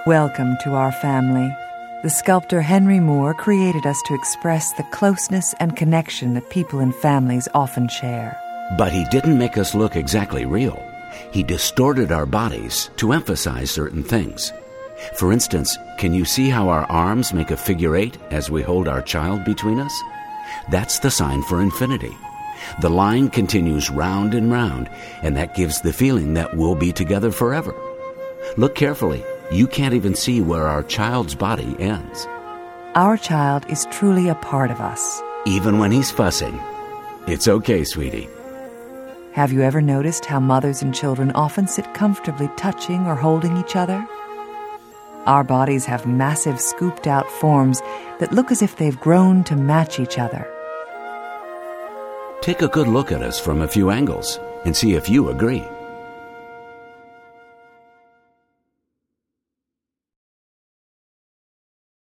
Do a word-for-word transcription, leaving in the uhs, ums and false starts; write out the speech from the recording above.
Welcome to our family. The sculptor Henry Moore created us to express the closeness and connection that people in families often share. But he didn't make us look exactly real. He distorted our bodies to emphasize certain things. For instance, can you see how our arms make a figure eight as we hold our child between us? That's the sign for infinity. The line continues round and round, and that gives the feeling that we'll be together forever. Look carefully. You can't even see where our child's body ends. Our child is truly a part of us. Even when he's fussing. It's okay, sweetie. Have you ever noticed how mothers and children often sit comfortably touching or holding each other? Our bodies have massive scooped-out forms that look as if they've grown to match each other. Take a good look at us from a few angles and see if you agree.